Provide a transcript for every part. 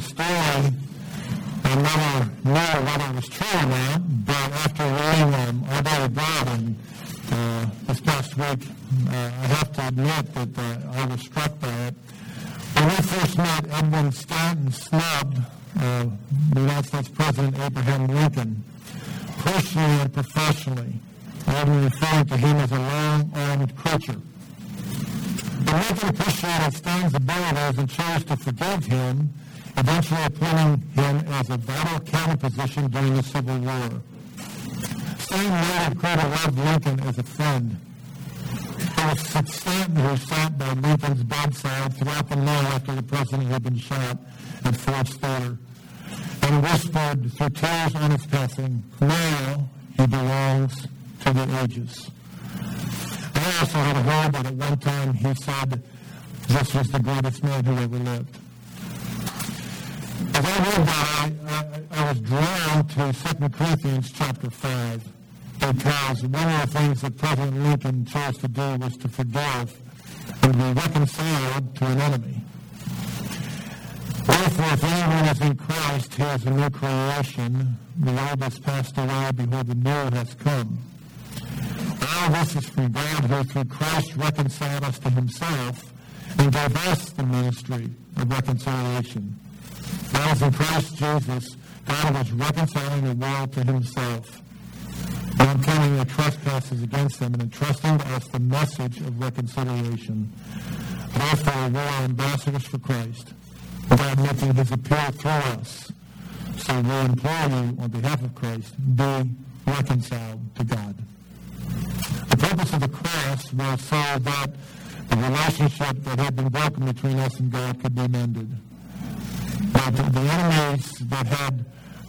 story, I never knew whether it was true or not, but after reading Our Daily Bread and this past week, I have to admit that I was struck by it. When we first met, Edwin Stanton snubbed the United States President Abraham Lincoln, personally and professionally, even referring to him as a long-armed creature. But Lincoln appreciated Stanton's abilities and chose to forgive him, eventually appointing him as a vital cabinet position during the Civil War. Stanton later grew to love Lincoln as a friend. It was Stanton who sat by Lincoln's bedside throughout the night after the president had been shot at Ford's Theater and whispered through tears on his passing, "Now he belongs to the ages." I also had heard that at one time he said this was the greatest man who ever lived. As I read that, I was drawn to 2 Corinthians chapter 5, because one of the things that President Lincoln chose to do was to forgive and be reconciled to an enemy. Therefore, if anyone is in Christ, he is a new creation. The old has passed away, behold, the new has come. All this is from God, who through Christ reconciled us to himself and gave us the ministry of reconciliation. That is, in Christ Jesus, God was reconciling the world to himself, not counting their trespasses against them, and entrusting to us the message of reconciliation. Therefore, we are ambassadors for Christ, God making his appeal through us. So we implore you, on behalf of Christ, be reconciled to God. The purpose of the cross was so that the relationship that had been broken between us and God could be mended. That the enemies that had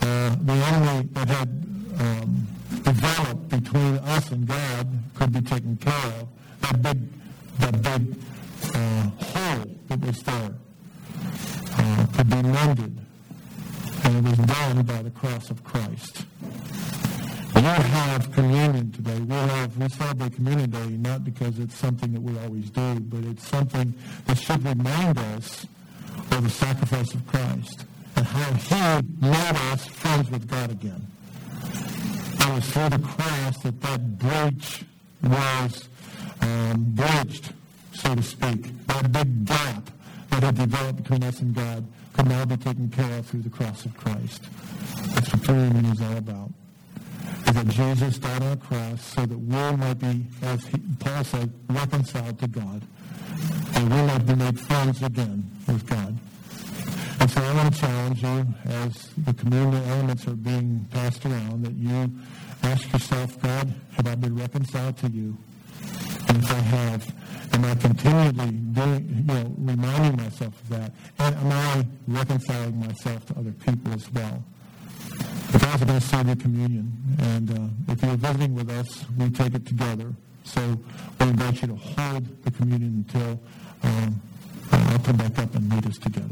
developed between us and God could be taken care of. That big hole that was there could be mended, and it was done by the cross of Christ. We have communion today. We celebrate Communion Day not because it's something that we always do, but it's something that should remind us of the sacrifice of Christ and how he made us friends with God again. It was through the cross that breach was bridged, so to speak. That big gap that had developed between us and God could now be taken care of through the cross of Christ. That's what communion is all about. Is that Jesus died on a cross so that we might be, as Paul said, reconciled to God. And we might be made friends again with God. And so I want to challenge you, as the communion elements are being passed around, that you ask yourself, God, have I been reconciled to you? And if I have, am I continually reminding myself of that? And am I reconciling myself to other people as well? But God's going to serve the communion. And if you're visiting with us, we take it together. So we invite you to hold the communion until I'll come back up and lead us together.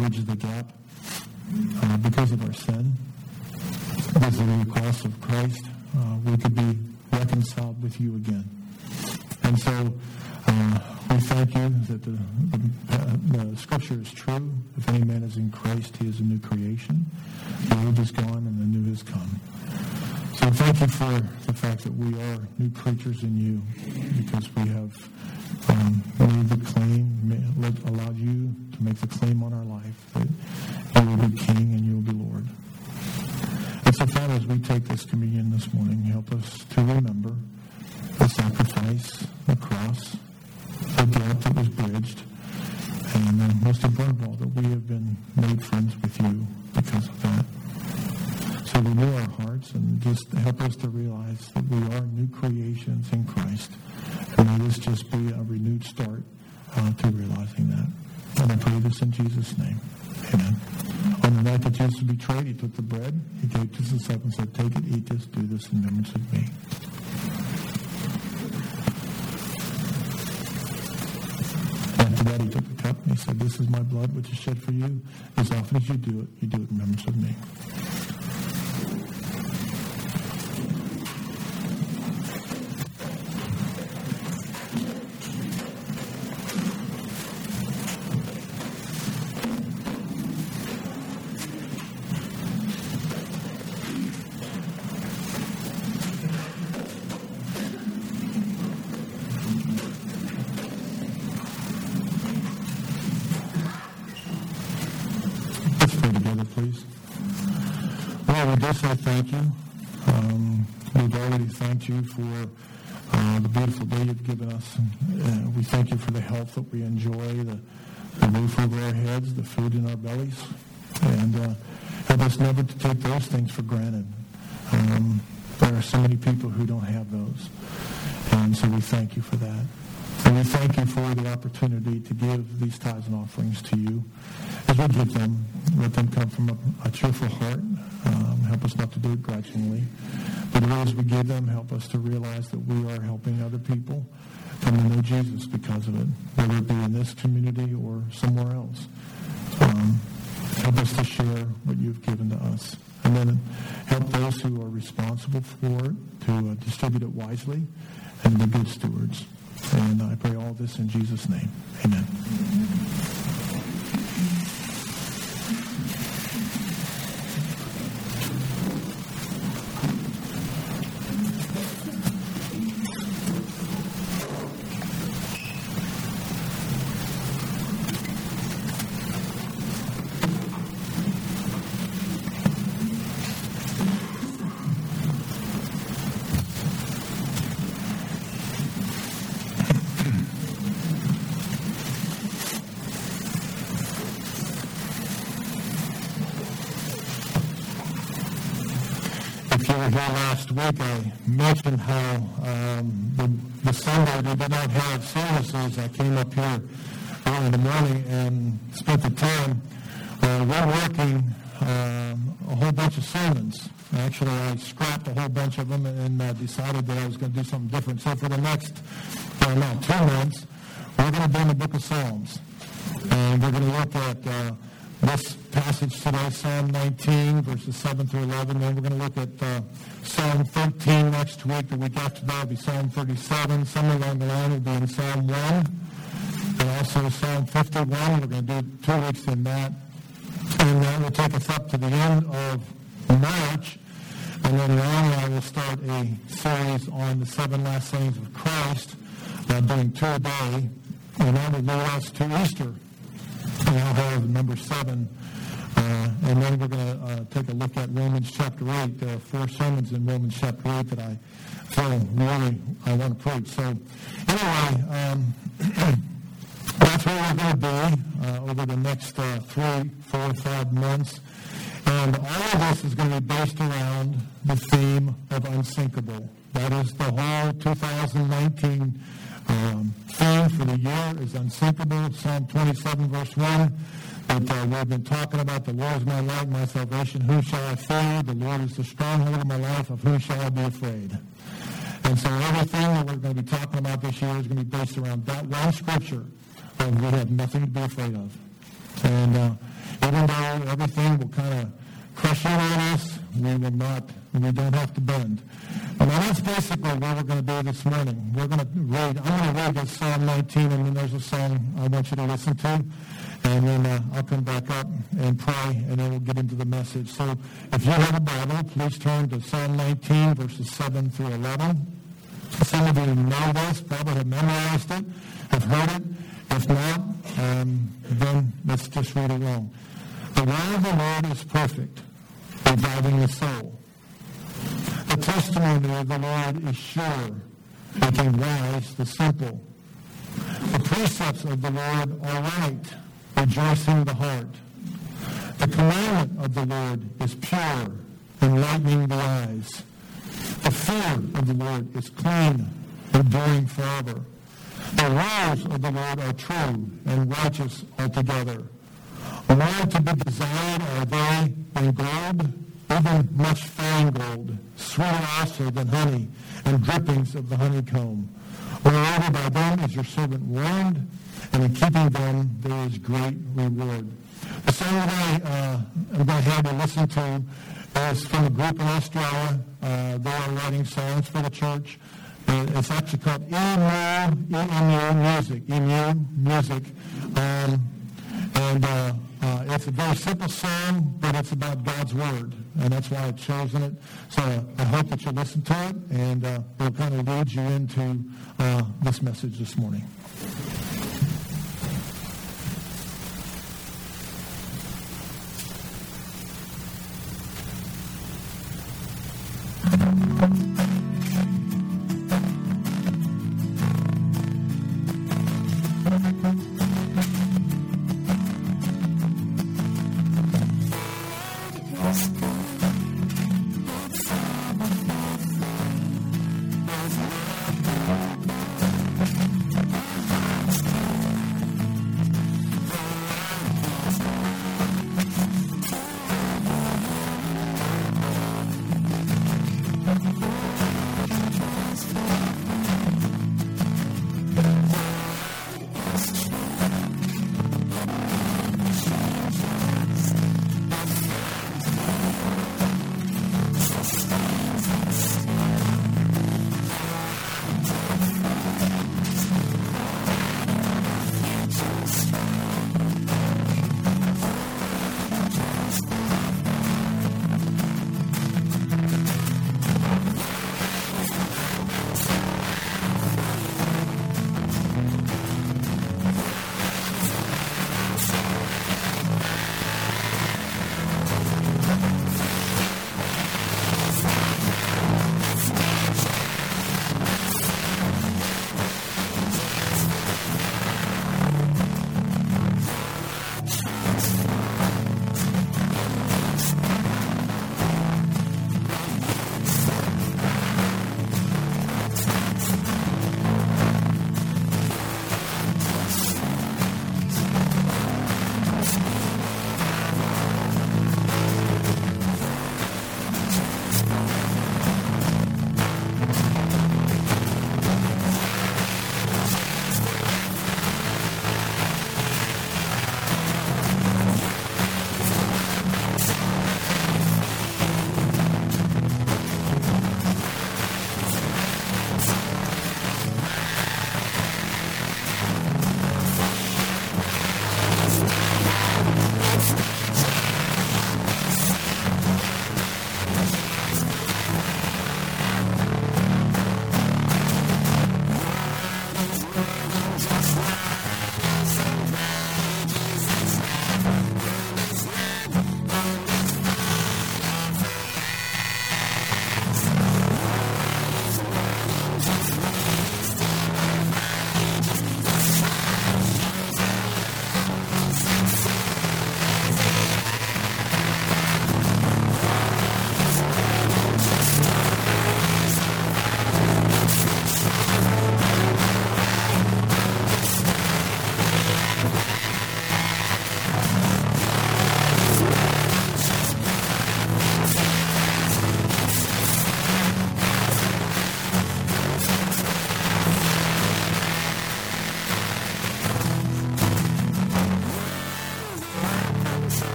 bridge the gap because of our sin. Because of the cross of Christ, we could be reconciled with you again. And so we thank you that the Scripture is true. If any man is in Christ, he is a new creation. The old is gone and the new has come. So thank you for the fact that we are new creatures in you, because we have made the claim, allowed you to make the claim on our life that you will be King and you will be Lord. And so, Father, as we take this communion this morning, help us to remember the sacrifice, the cross, the gap that was bridged, and most important of all, that we have been made friends with you because of that. So renew our hearts and just help us to realize that we are new creations in Christ. And may this just be a renewed start to realizing that. And I pray this in Jesus' name. Amen. On the night that Jesus was betrayed, he took the bread, he gave it to his disciples and said, "Take it, eat this, do this in remembrance of me." After that, he took the cup and he said, "This is my blood, which is shed for you. As often as you do it in remembrance of me." Please. Well, we do say thank you. We've already thanked you for the beautiful day you've given us. We thank you for the health that we enjoy, the roof over our heads, the food in our bellies, and help us never to take those things for granted. There are so many people who don't have those, and so we thank you for that. And we thank you for the opportunity to give these tithes and offerings to you. As we give them, let them come from a cheerful heart. Help us not to do it grudgingly. But as we give them, help us to realize that we are helping other people come to know Jesus because of it, whether it be in this community or somewhere else. Help us to share what you've given to us. And then help those who are responsible for it to distribute it wisely and be good stewards. And I pray all this in Jesus' name. Amen. Here last week, I mentioned how the Sunday we did not have services. I came up here early in the morning and spent the time reworking a whole bunch of sermons. Actually, I scrapped a whole bunch of them and decided that I was going to do something different. So for the next 2 months, we're going to be in the book of Psalms. And we're going to look at this passage today, Psalm 19, verses 7 through 11. Then we're going to look at Psalm 13 next week. The week after that will be Psalm 37. Somewhere along the line will be in Psalm 1. And also Psalm 51. We're going to do 2 weeks in that. And that will take us up to the end of March. And then later I will start a series on the 7 last sayings of Christ, doing 2 a day. And that will lead us to Easter. And I'll have number 7. And then we're going to take a look at Romans chapter 8. There are 4 sermons in Romans chapter 8 that I feel really I want to preach. So anyway, that's where we're going to be over the next 3, 4, 5 months. And all of this is going to be based around the theme of unsinkable. That is the whole 2019 theme for the year is unsinkable. Psalm 27, verse 1, that we've been talking about. The Lord is my light, my salvation. Whom shall I fear? The Lord is the stronghold of my life. Of whom shall I be afraid? And so everything that we're going to be talking about this year is going to be based around that one scripture, and we have nothing to be afraid of. And everything will kind of crush in on us. We don't have to bend. And that's basically what we're going to do this morning. I'm going to read this Psalm 19, and then there's a song I want you to listen to. And then I'll come back up and pray, and then we'll get into the message. So if you have a Bible, please turn to Psalm 19, verses 7 through 11. Some of you know this, probably have memorized it, have heard it. If not, then let's just read it along. The law of the Lord is perfect, reviving the soul. The testimony of the Lord is sure, making wise the simple. The precepts of the Lord are right, rejoicing the heart. The commandment of the Lord is pure, enlightening the eyes. The fear of the Lord is clean, enduring forever. The rules of the Lord are true and righteous altogether. More to be desired are they than gold, even much fine gold, sweeter also than honey, and drippings of the honeycomb. Moreover, by them is your servant warned, and in keeping them there is great reward. The song that I'm going to have you listen to is from a group in Australia. They are writing songs for the church. It's actually called EMU Music. It's a very simple song, but it's about God's Word, and that's why I've chosen it. So I hope that you'll listen to it, and we'll kind of lead you into this message this morning.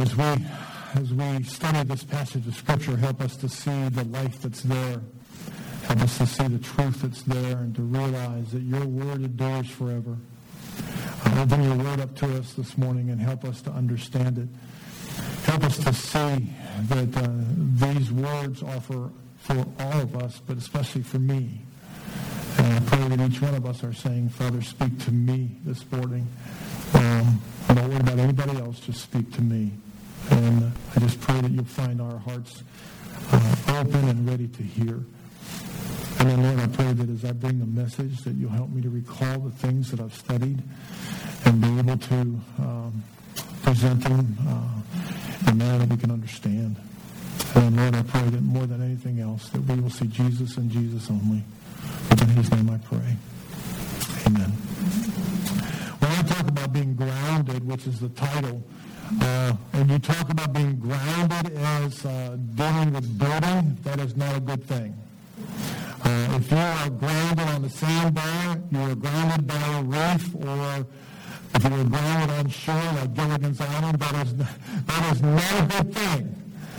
As we study this passage of Scripture, help us to see the life that's there. Help us to see the truth that's there and to realize that your word endures forever. Open your word up to us this morning and help us to understand it. Help us to see that these words are for all of us, but especially for me. And I pray that each one of us are saying, Father, speak to me this morning. Don't worry about anybody else, just speak to me. And I just pray that you'll find our hearts open and ready to hear. And then, Lord, I pray that as I bring the message, that you'll help me to recall the things that I've studied and be able to present them in a manner that we can understand. And, Lord, I pray that more than anything else, that we will see Jesus and Jesus only. In his name I pray. Amen. When I talk about being grounded, which is the title, and you talk about being grounded as dealing with building, that is not a good thing. If you are grounded on the sandbar, you are grounded by a reef, or if you are grounded on shore like Gilligan's Island, that is not a good thing.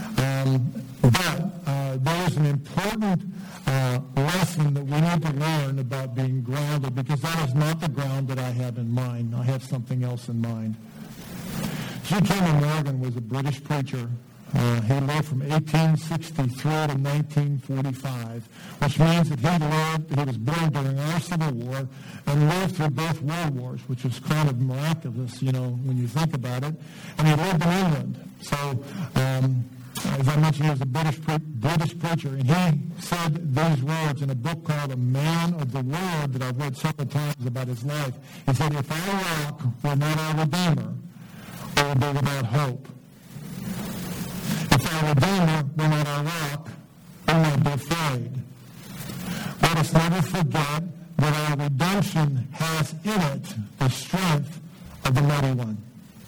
But there is an important lesson that we need to learn about being grounded, because that is not the ground that I have in mind. I have something else in mind. G. Cameron Morgan was a British preacher. He lived from 1863 to 1945, which means that he was born during our Civil War and lived through both World Wars, which is kind of miraculous, when you think about it. And he lived in England. So, as I mentioned, he was a British preacher, and he said these words in a book called A Man of the Word that I've read several times about his life. He said, if our rock were not our Redeemer, we would be without hope. If our Redeemer were not our rock, we might be afraid. Let us never forget that our redemption has in it the strength of the Mighty One.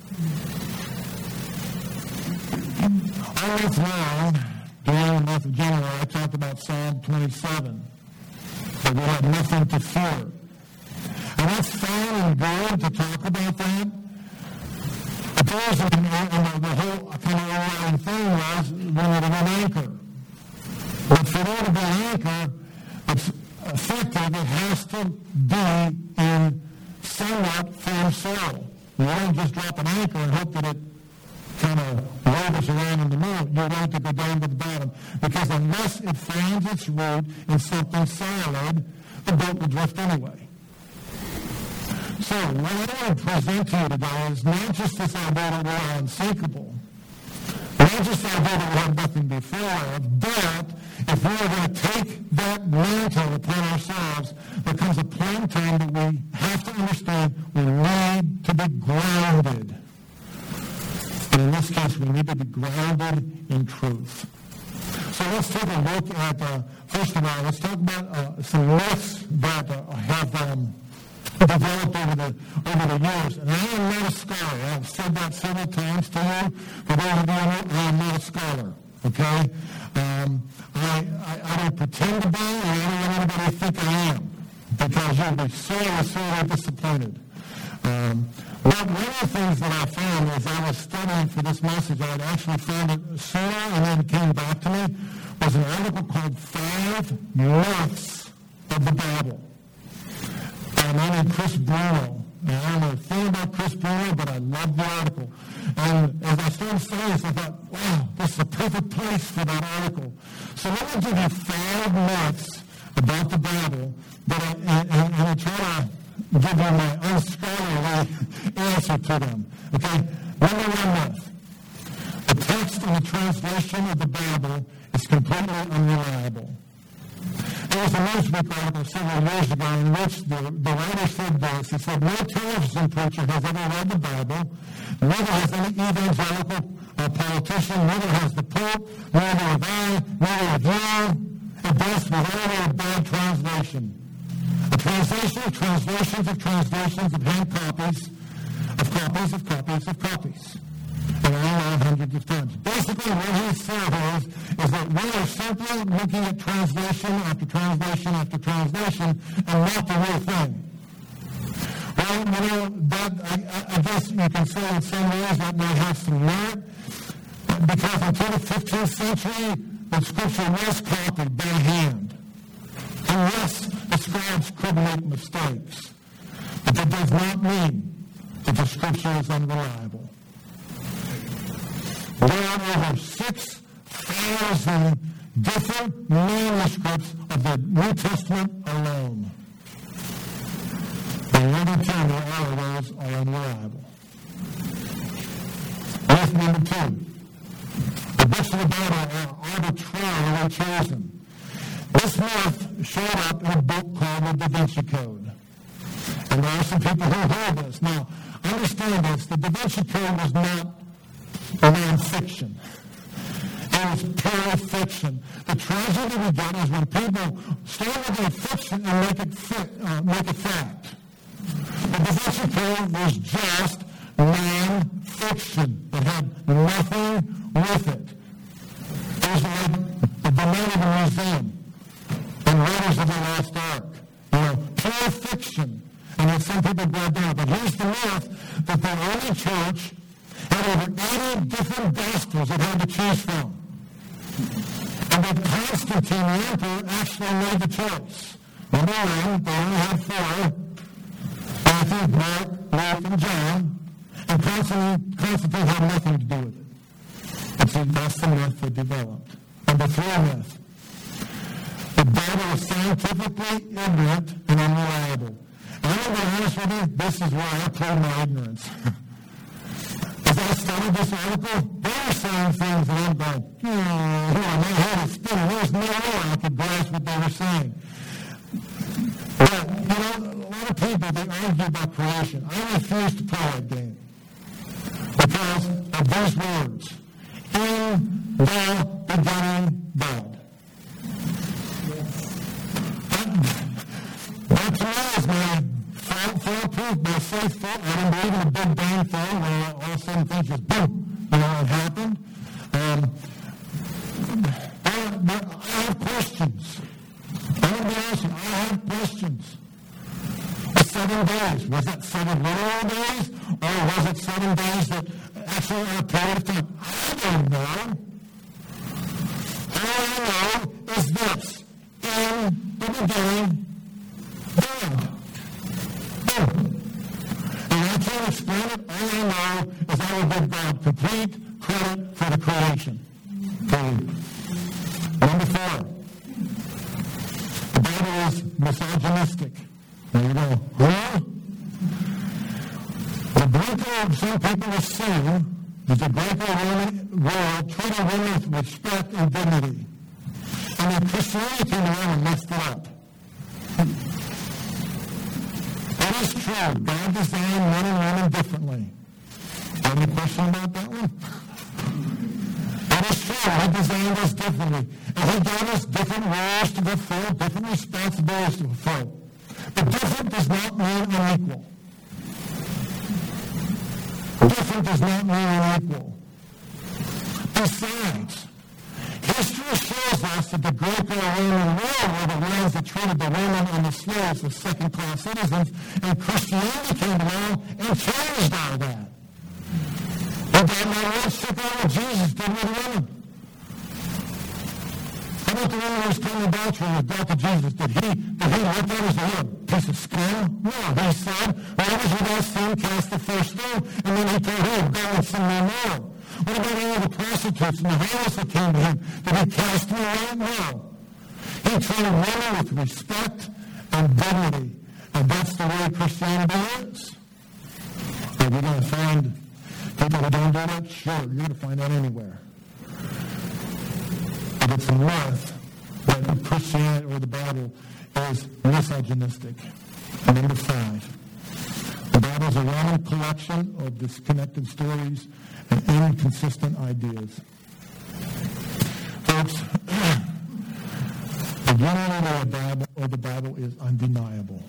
All month long, during the month of January, I talked about Psalm 27, that we have nothing to fear. And that's fine and good to talk about that. But there's the whole kind of overriding thing was we needed an anchor. But for there to be an anchor that's effective, it has to be in somewhat firm soil. You don't just drop an anchor and hope that it kind of wavers around in the moon. You want it to go down to the bottom. Because unless it finds its root in something solid, the boat will drift anyway. So what I want to present to you today is not just this idea that we're unsinkable, not just the idea that we have nothing before, but if we are going to take that mantle upon ourselves, there comes a point in time that we have to understand we need to be grounded. And in this case, we need to be grounded in truth. So let's take a look at, first of all, let's talk about some myths that have developed over the years. And I am not a scholar. I've said that several times to you. For those of you who I am not a scholar. Okay? I don't pretend to be, and I don't want anybody to think I am, because you'll be sorely disappointed. One of the things that I found as I was studying for this message, I had actually found it sooner and then it came back to me, was an article called 5 Myths of the Bible. My name is Chris Bruno. And I don't know a thing about Chris Bruno, but I love the article. And as I started studying this, I thought, wow, this is a perfect place for that article. So let me give you 5 myths about the Bible and I try to give you my unscholarly answer to them. Okay? Number 1 myth. The text and the translation of the Bible is completely unreliable. There was a Newsweek article several years ago in which the writer said this. He said, no television preacher has ever read the Bible, neither has any evangelical politician, neither has the Pope, neither have I, neither have you. At best, was only a bad translation. A translation of translations of translations of hand copies, of copies of copies of copies. And all hundreds of times. Basically, what he said is that we are simply looking at translation after translation after translation and not the real thing. What I guess you can say in some ways that may have some merit, because until the 15th century, the Scripture was copied by hand. And yes, the scribes could make mistakes, but that does not mean that the Scripture is unreliable. There are over 6,000 different manuscripts of the New Testament alone. And let me tell you, all of those are unreliable. Myth number 2. The books of the Bible are arbitrarily chosen. This myth showed up in a book called the Da Vinci Code. And there are some people who hold this. Now, understand this. The Da Vinci Code was not non-fiction. It was pure fiction. The tragedy we get is when people start looking at fiction and make it fact. The Da Vinci Code was just non-fiction. It had nothing with it. It was like the domain of a museum and Raiders of the Lost Ark. Pure fiction. And then some people grabbed down. But here's the myth that the early church had over 80 different gospels it had to choose from. And that Constantine, the emperor, actually made the choice. Number 1, they only had 4. Matthew, Mark, Luke, and John. And Constantine had nothing to do with it. And so that's the myth they developed. Number 3 myth. The Bible is scientifically ignorant and unreliable. And I'm going to be honest with you, this is where I play my ignorance. As I studied this article, they were saying things that I'm going, my head is spinning. There's no way I could grasp what they were saying. But, a lot of people, they argue about creation. I refuse to play that game because of these words. In the beginning, God. That to me is my foolproof, my safe thought. I don't believe in a Big Bang theory where all of a sudden things just boom, it happened. I have questions. I'm going to be honest with you, I have questions. The 7 days, was that 7 literal days, or was it 7 days that actually are a period of time? I don't know. All I know is this. In the beginning, God. Boom. And I can't explain it. All I know is I will give God complete credit for the creation. Number 4. The Bible is misogynistic. There you go. Huh? The Greco, some people assume that the Greco-Roman world treated women with respect and dignity. And then Christianity came along and messed it up. That is true. God designed men and women differently. Any question about that one? That is true. He designed us differently. And he gave us different roles to fulfill, different responsibilities to fulfill. But different does not mean unequal. Different does not mean unequal. Besides, history shows us that the Greco-Roman world were the ones that treated the women and the slaves as second-class citizens, and Christianity came along and changed all that. And then my Lord took on what Jesus did with women. How about the woman who was telling adultery and brought to Jesus? Did he look at her as a piece of scum? No, he said, whoever's without sin cast the first stone, and then he told her, go and sin no more. What about all the prostitutes and the harlots that came to him? Did he cast them away? No. He treated women with respect and dignity, and that's the way Christianity is. Are we going to find people who don't do that? Sure, you're going to find that anywhere. But it's a myth that Christianity or the Bible is misogynistic. And number 5, the Bible is a random collection of disconnected stories and inconsistent ideas. Folks, the unity of the Bible is undeniable.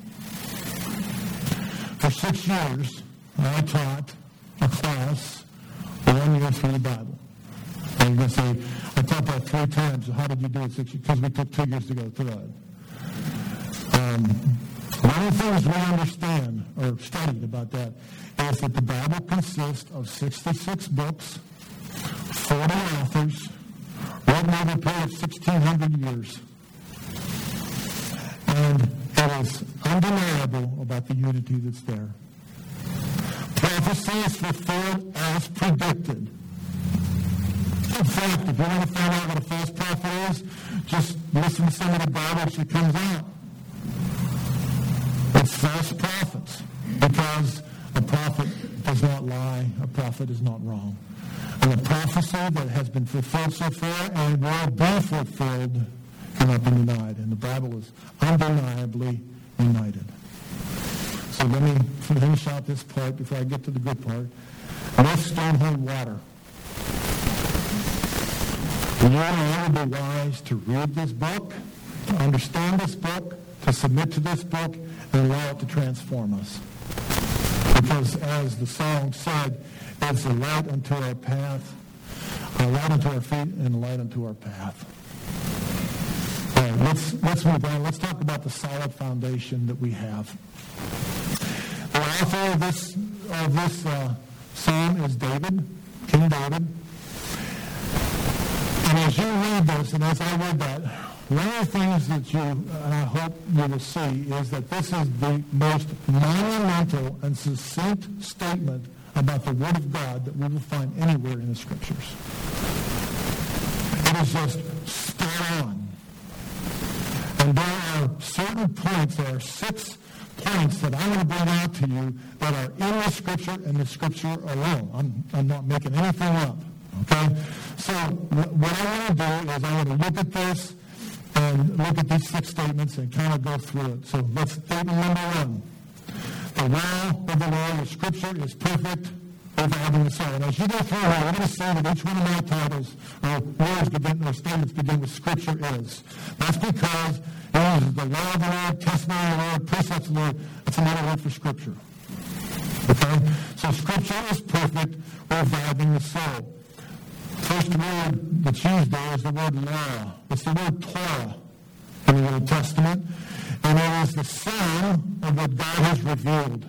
For 6 years, I taught a class 1 year through the Bible. And you're going to say, I taught that 3 times. So how did you do it 6 years? Because we took 2 years to go through it. One of the things we understand or studied about that is that the Bible consists of 66 books, 40 authors, written over a period of 1,600 years. And it is undeniable about the unity that's there. Prophecy is fulfilled as predicted. In fact, if you want to find out what a false prophet is, just listen to some of the Bible as it comes out. It's false prophets, because a prophet does not lie, a prophet is not wrong. And the prophecy that has been fulfilled so far and will be fulfilled cannot be denied. And the Bible is undeniably united. So let me finish out this part before I get to the good part. Let's don't hold water. You and I will be wise to read this book, to understand this book, to submit to this book, and allow it to transform us. Because as the song said, it's a light unto our path, a light unto our feet, and a light unto our path. All right, let's move on. Let's talk about the solid foundation that we have. The author of this psalm is David, King David. And as you read this, and as I read that, one of the things that you, and I hope you will see, is that this is the most monumental and succinct statement about the Word of God that we will find anywhere in the Scriptures. It is just spot on. And there are certain points, there are 6 points that I want to bring out to you that are in the Scripture and the Scripture alone. I'm not making anything up. Okay? So what I want to do is I want to look at this and look at these 6 statements and kind of go through it. So let's statement number 1. The law of the Lord, the Scripture, is perfect, reviving the soul. And as you go through here, you're going to see that each one of my titles or statements begin with Scripture is. That's because it uses the law of the Lord, testimony of the Lord, precepts of the Lord. That's another word for Scripture. Okay? So Scripture is perfect, reviving the soul. First word that's used there is the word law. It's the word Torah in the Old Testament. And it is the sign of what God has revealed.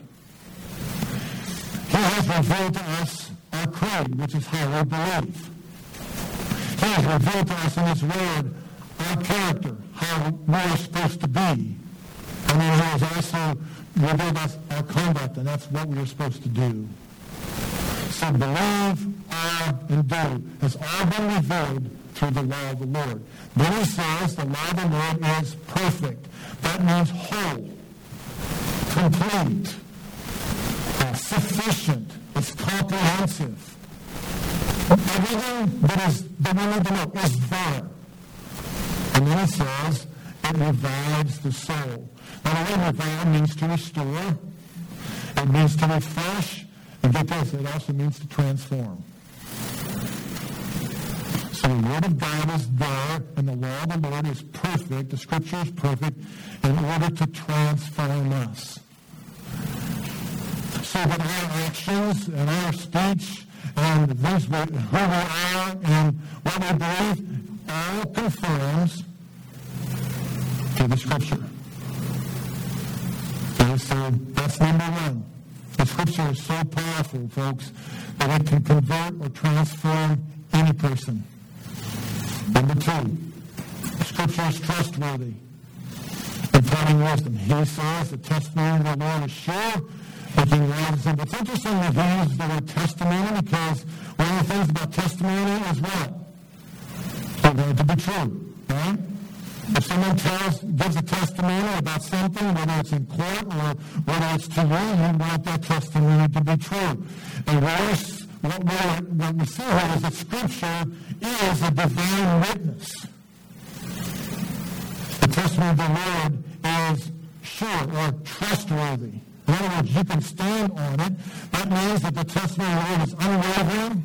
He has revealed to us our creed, which is how we believe. He has revealed to us in His Word our character, how we are supposed to be. And then He has also revealed us our conduct, and that's what we are supposed to do. So believe, are, and do has all been revealed through the law of the Lord. Then He says the law of the Lord is perfect. That means whole, complete, sufficient. It's comprehensive. Everything that we need to know is there. And then He says it revives the soul. Now, the word revive means to restore. It means to refresh. And get this, it also means to transform. So the Word of God is there, and the law of the Lord is perfect, the Scripture is perfect, in order to transform us. So that our actions and our speech and who we are and what we believe all conforms to the Scripture. Okay, so that's number 1. The Scripture is so powerful, folks, that it can convert or transform any person. Number 2, the Scripture is trustworthy, imparting wisdom. He says the testimony of the Lord is sure, making wise. And it's interesting that he uses the word testimony, because one of the things about testimony is what? It's going to be true, right? If someone gives a testimony about something, whether it's in court or whether it's to you, you want that testimony to be true. And what we see here is that Scripture is a divine witness. The testimony of the Lord is sure or trustworthy. In other words, you can stand on it. That means that the testimony of the Lord is unwavering.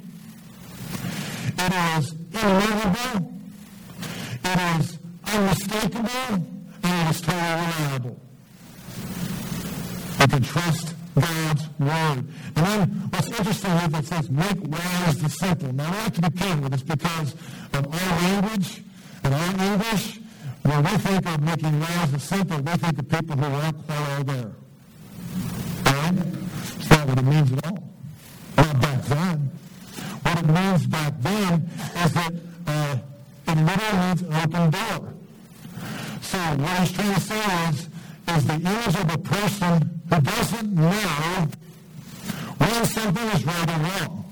It is immovable. It is unmistakable, and it is totally reliable. You can trust God's Word. And then what's interesting is that it says, make wise the simple. Now, I like to be careful with this because of our language and our English. when we think of making laws as simple, we think of people who aren't quite all there. Right? It's not what it means at all. Not back then. What it means back then is that it literally means an open door. So what he's trying to say is the image of a person who doesn't know when something is right or wrong.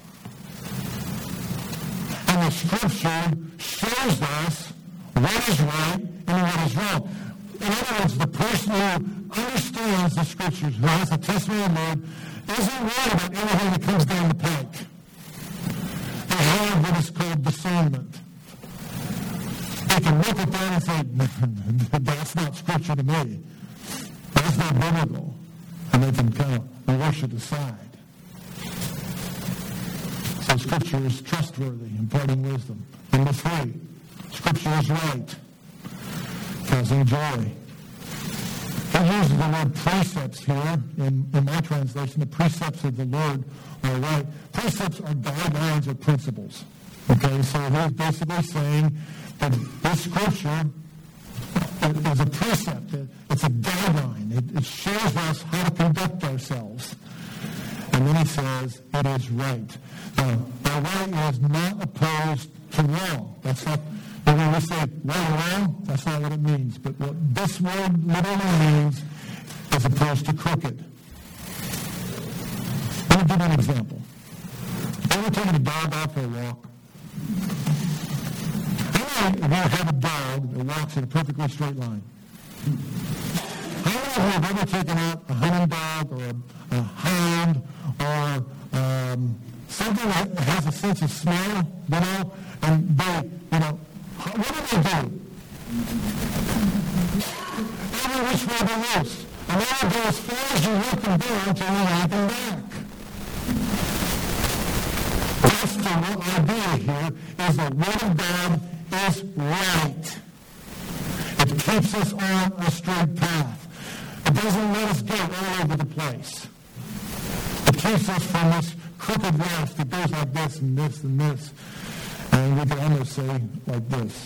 And the Scripture shows us what is right and what is wrong. In other words, the person who understands the Scriptures, who has the testimony of the Lord, isn't worried about everything that comes down the pike. They have what is called discernment. They can look at that and say, that's not Scripture to me. That's not biblical. And they can kind of wash it aside. So Scripture is trustworthy, imparting wisdom. Number 3, Scripture is right, causing joy. He uses the word precepts here in my translation. The precepts of the Lord are right. Precepts are guidelines or principles. Okay, so he's basically saying that this Scripture is a precept. It's a guideline. It shows us how to conduct ourselves. And then he says, it is right. Now, right is not opposed to wrong. That's not, when we say right or wrong, that's not what it means. But what this word literally means is opposed to crooked. Let me give you an example. Have you ever taken a dog out for a walk? How many of you have a dog that walks in a perfectly straight line? How many of you have ever taken out a hunting dog or a hound or something that has a sense of smell, and they, what do? Every which way they loose. And they will go as far as you let them go until you let them back. That's the idea here, is the Word of God is right. It keeps us on a straight path. It doesn't let us go all over the place. It keeps us from this crooked life that goes like this and this and this. And we can almost say like this.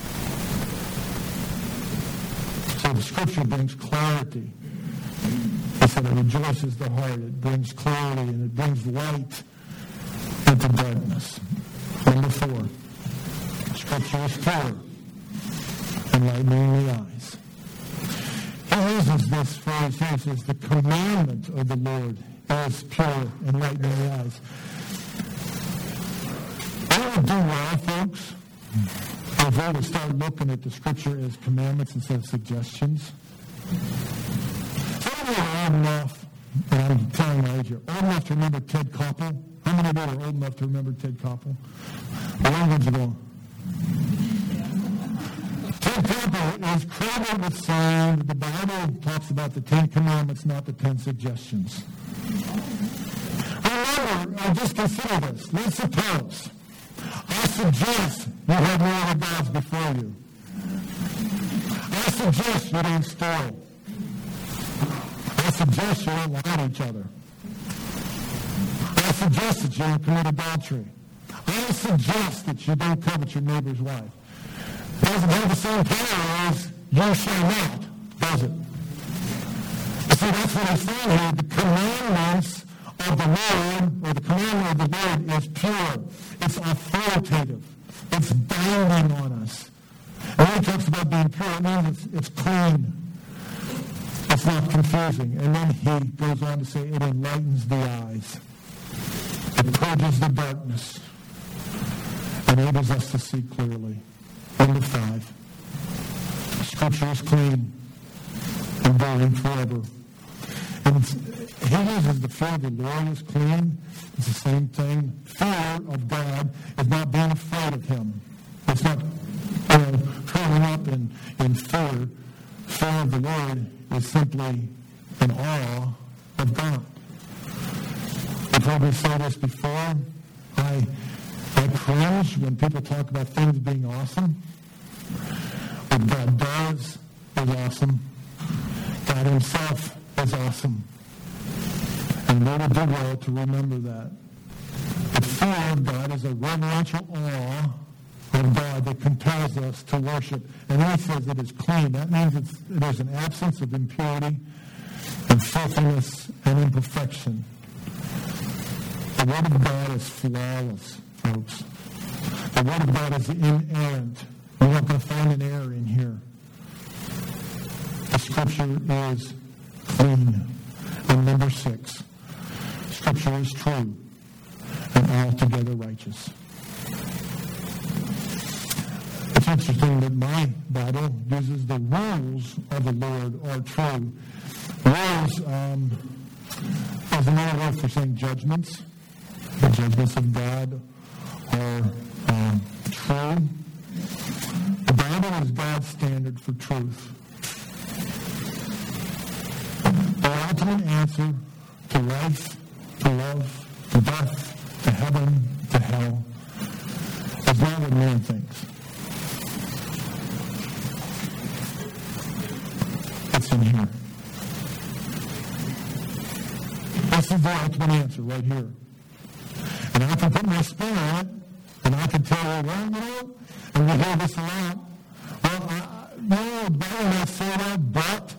So the Scripture brings clarity. He said it rejoices the heart. It brings clarity and it brings light into darkness. Number 4. Scripture is pure, enlightening the eyes. He uses this phrase here. He says, the commandment of the Lord is pure, enlightening the eyes. I would do well, folks, if we would start looking at the Scripture as commandments instead of suggestions. Some of you are old enough, and I'm telling my age here, old enough to remember Ted Koppel. How many of you are old enough to remember Ted Koppel? The young ones are going. Ted Koppel is credited with saying that the Bible talks about the 10 commandments, not the 10 suggestions. Remember, just consider this. Let's suppose I suggest you have no other gods before you. I suggest you don't steal. I suggest you don't lie to each other. I suggest that you don't commit adultery. I suggest that you don't covet your neighbor's wife. It doesn't have the same power as you shall not, does it? You see, that's what he's saying here. The commandments of the Lord, or the commandment of the Lord, is pure. It's authoritative. It's binding on us. And when he talks about being pure, it means it's clean. It's not confusing. And then he goes on to say it enlightens the eyes. It purges the darkness. Enables us to see clearly. Number 5. Scripture is clean, enduring forever. And he uses the fear of the Lord is clean. It's the same thing. Fear of God is not being afraid of him. It's not curling up in fear. Fear of the Lord is simply an awe of God. I've heard me say this before. I cringe when people talk about things being awesome. What God does is awesome. God himself is awesome. And we would do well to remember that. The fear of God is a reverential awe of God that compels us to worship. And then he says it is clean. That means there's an absence of impurity and filthiness and imperfection. The Word of God is flawless, folks. The Word of God is inerrant. You're not going to find an error in here. The Scripture is clean. And number 6, Scripture is true and altogether righteous. It's interesting that my Bible uses the rules of the Lord are true. Rules is another word for saying judgments. The judgments of God are true. The Bible is God's standard for truth. The ultimate answer to life, to love, to death, to heaven, to hell is not what man thinks. It's in here. This is the ultimate answer right here. And I can put my spin on it, and I can tell you, well, and we hear this a lot. Well, the Bible might say that, but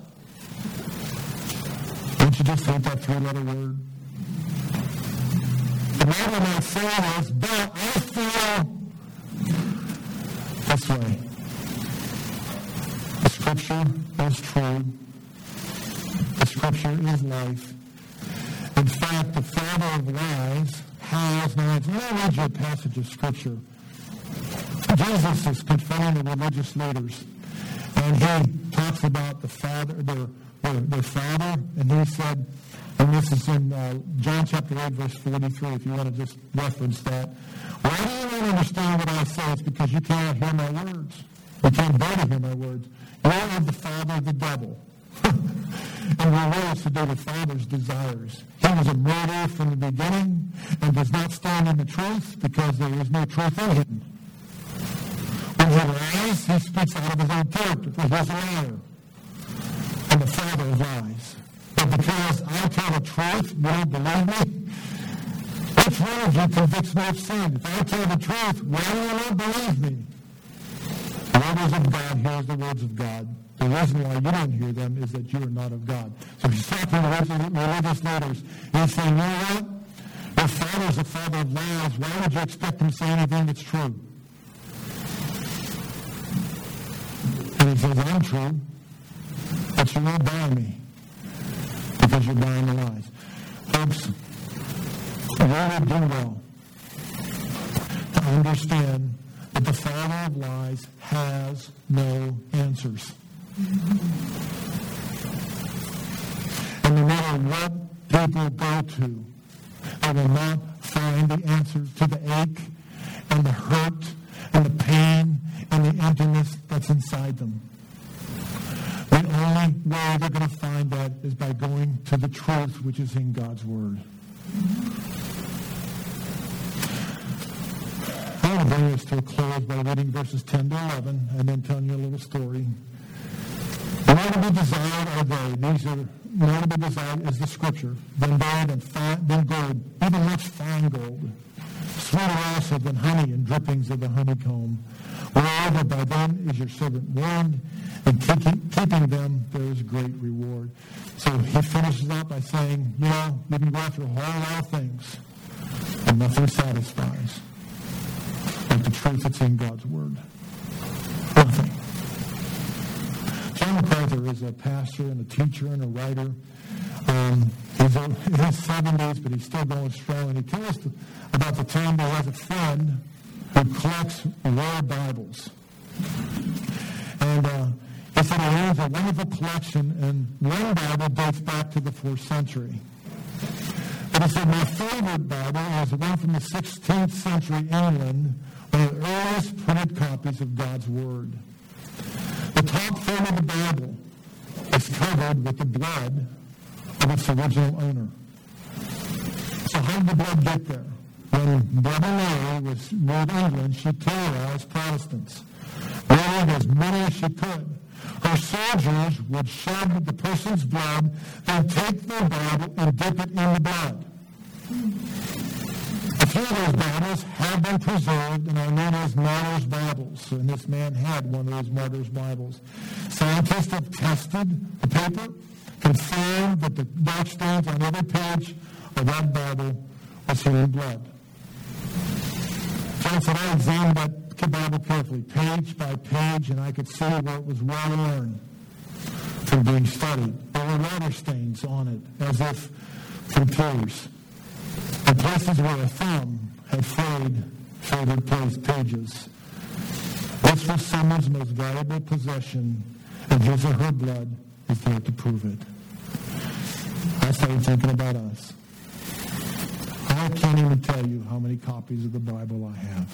don't you just hate that 3-letter word? The Bible might say this, but I feel this way. The Scripture is true. The Scripture is life. In fact, the father of lies has no answer. Let me read you a passage of Scripture. Jesus is confronting the religious leaders, and he talks about the father, their father, and he said, and this is in John chapter 8, verse 43, if you want to just reference that. Why do you not understand what I say? It's because you cannot hear my words. You can't bear to hear my words. You are of the father of the devil. And your will is to do the Father's desires. He was a murderer from the beginning and does not stand in the truth because there is no truth in him. When he lies, he speaks out of his own character, for he's a liar and the father of lies. But because I tell the truth, you don't believe me? Which one of you convicts me of sin? If I tell the truth, why do you not believe me? The words of God hears the words of God. The reason why you don't hear them is that you are not of God. So he's talking to religious leaders. He's saying, you know what? Your father is the father of lies. Why would you expect him to say anything that's true? And he says, I'm true, but you won't buy me because you're buying the lies. Folks, you would do well to understand that the father of lies has no answers. And no matter what people go to, they will not find the answer to the ache and the hurt and the pain and the emptiness that's inside them. The only way they're going to find that is by going to the truth which is in God's Word. I want to bring this to a close by reading verses 10 to 11 and then telling you a little story. More to be desired are they. These are more to be desired is the Scripture, than gold than gold, even much fine gold, sweeter also than honey and drippings of the honeycomb. Moreover, by them is your servant warned, and keeping them there is great reward. So he finishes up by saying, you know, we can go through a whole lot of things, and nothing satisfies like the truth that's in God's Word. Nothing. John MacArthur is a pastor and a teacher and a writer. He's in his 70s, but he's still going strong. And he tells us about the time that he has a friend who collects rare Bibles. And he said he owns a wonderful collection, and one Bible dates back to the 4th century. But he said, my favorite Bible is the one from the 16th century England, one of the earliest printed copies of God's Word. The top third of the Bible is covered with the blood of its original owner. So how did the blood get there? When Mother Mary was ruled England, she terrorized Protestants, murdering as many as she could. Her soldiers would shed the person's blood, then take their Bible and dip it in the blood. The few of those Bibles have been preserved and are known as Martyr's Bibles. And this man had one of those Martyr's Bibles. Scientists have tested the paper, confirmed that the dark stains on every page of that Bible was human blood. John said, I examined that Bible carefully, page by page, and I could see where it was well worn from being studied. There were water stains on it, as if from tears. And places where a thumb had faded pages. This was someone's most valuable possession, and his or her blood is there to prove it. I started thinking about us. I can't even tell you how many copies of the Bible I have.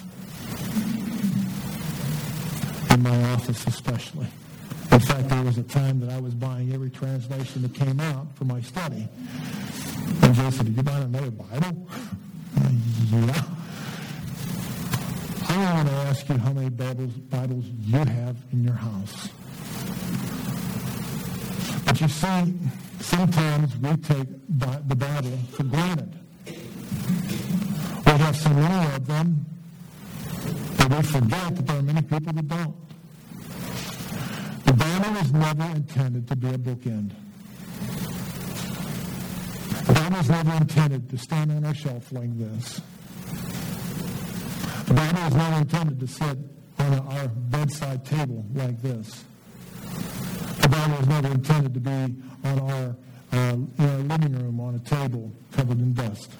In my office especially. In fact, there was a time that I was buying every translation that came out for my study. And Joe said, did you buy another Bible? Yeah. I want to ask you how many Bibles you have in your house. But you see, sometimes we take the Bible for granted. We have so many of them that we forget that there are many people that don't. The Bible was never intended to be a bookend. The Bible was never intended to stand on our shelf like this. The Bible was never intended to sit on our bedside table like this. The Bible was never intended to be on our in our living room on a table covered in dust.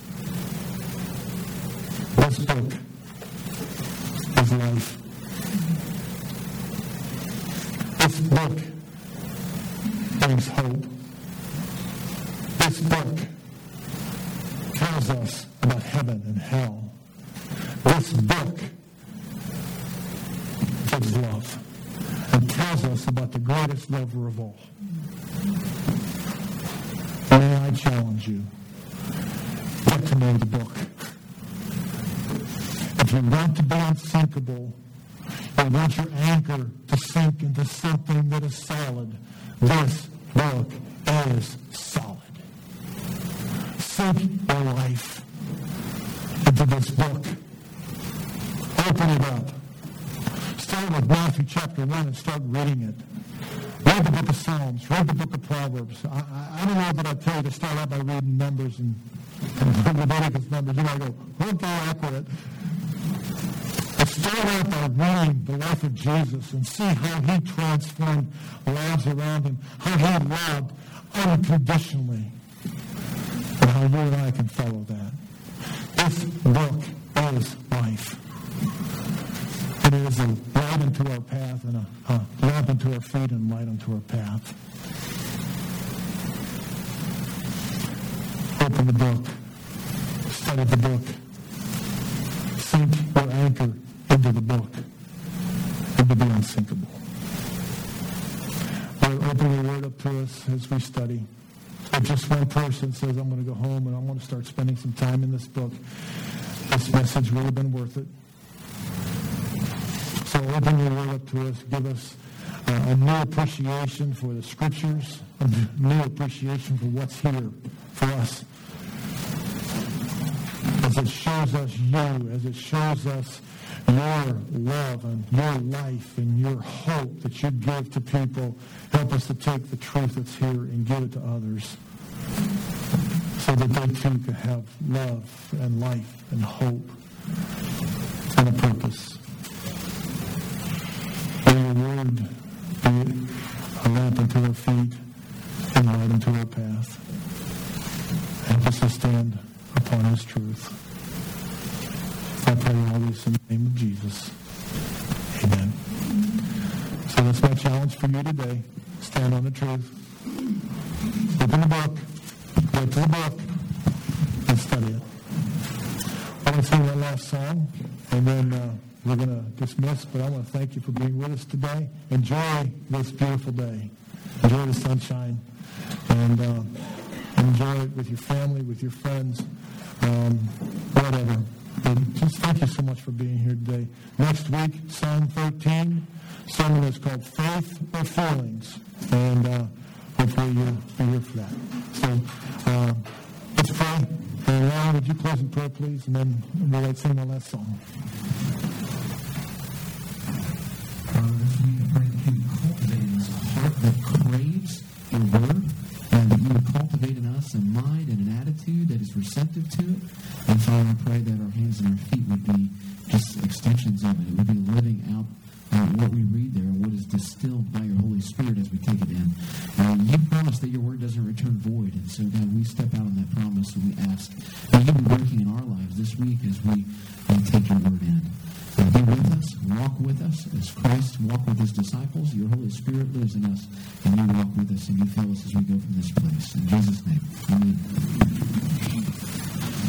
This book is life. This book brings hope. This book tells us about heaven and hell. This book gives love and tells us about the greatest lover of all. May I challenge you, get to know the book. If you want to be unsinkable, you want your anchor to sink into something that is solid, this book is solid. Sink your life into this book. Open it up. Start with Matthew chapter 1 and start reading it. Read the book of Psalms. Read the book of Proverbs. I don't know that I tell you to start out by reading Numbers and Leviticus Numbers. You might go, okay, accurate. But start out by reading the life of Jesus and see how he transformed lives around him, how he loved unconditionally, and how you and I can follow that. This book is life. It is a light unto our path and a lamp unto our feet and light unto our path. Open the book. Study the book. Sink your anchor into the book and to be unsinkable. Lord, open your word up to us as we study. If just one person says, I'm going to go home and I want to start spending some time in this book, this message would have been worth it. So open your word up to us. Give us a new appreciation for the scriptures, a new appreciation for what's here for us. As it shows us you, as it shows us your love and your life and your hope that you give to people, help us to take the truth that's here and give it to others so that they too can have love and life and hope and a purpose. May your word be a lamp unto our feet and light unto our path. Help us to stand upon his truth. I pray all this in the name of Jesus. Amen. So that's my challenge for you today. Stand on the truth. Open the book. Go to the book and study it. I want to sing that last song, and then we're going to dismiss, but I want to thank you for being with us today. Enjoy this beautiful day. Enjoy the sunshine, and enjoy it with your family, with your friends, whatever. But just thank you so much for being here today. Next week, Psalm 13, sermon is called Faith or Feelings, and hopefully you'll be here for that. So let's pray. Ron, would you close in prayer, please? And then we'll sing the last song. Father, this week I pray that you would cultivate in us a heart that craves your word, and that you would cultivate in us a mind and an attitude that is receptive to it. And Father, I pray that our hands and our feet would be just extensions of it. It would be living out what we read there, what is distilled by your Holy Spirit as we take it in. You promise that your word doesn't return void. And so, God, we step out on that promise and we ask that you be working in our lives this week as we take your word in. Be with us, walk with us as Christ walked with his disciples. Your Holy Spirit lives in us, and you walk with us and you fill us as we go from this place. In Jesus' name, amen.